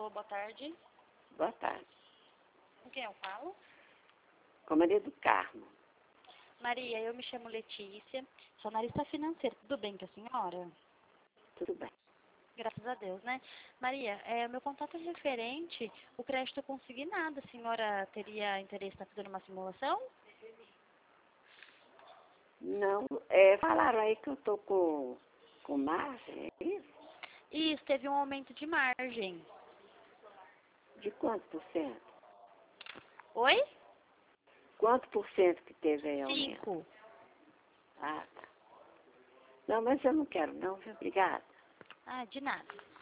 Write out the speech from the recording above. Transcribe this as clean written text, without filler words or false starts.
Alô, boa tarde. Boa tarde. Com quem eu falo? Com Maria do Carmo. Maria, eu me chamo Letícia, sou analista financeira. Tudo bem com a senhora? Tudo bem. Graças a Deus, né? Maria, meu contato é referente o crédito consignado. A senhora teria interesse em fazer uma simulação? Não, falaram aí que eu tô com margem, é isso? Isso, teve um aumento de margem. De quanto por cento? Oi? Quanto por cento que teve aí aumento? 5. Ah, tá. Não, mas eu não quero não, viu? Obrigada. Ah, de nada.